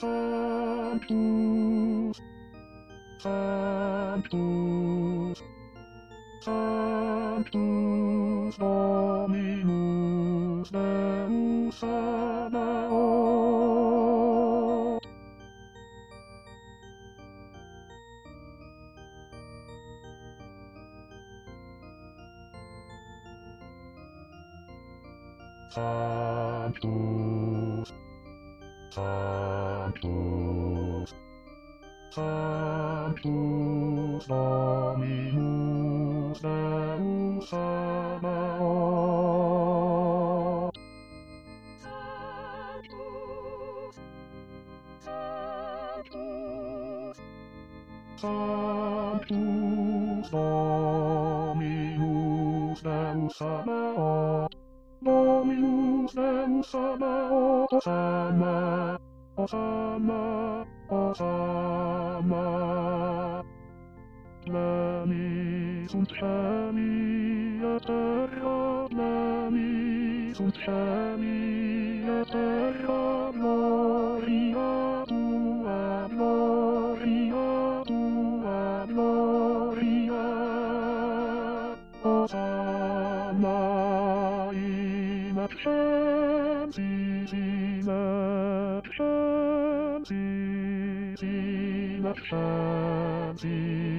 Santos, Santos, Santos Dominus Deus Sabaoth. Santos, Santos, Santos Dominus Deus Sabaoth. Santos, Santos, Santos Dominus Deus Sabaoth. Dominus Deus Sabaoth, Hosanna, Hosanna, Hosanna. Pleni sunt cieli et terra, pleni sunt cieli et terra, gloria tua, gloria tua, gloria. Hosanna in excelsis, in excelsis, in excelsis.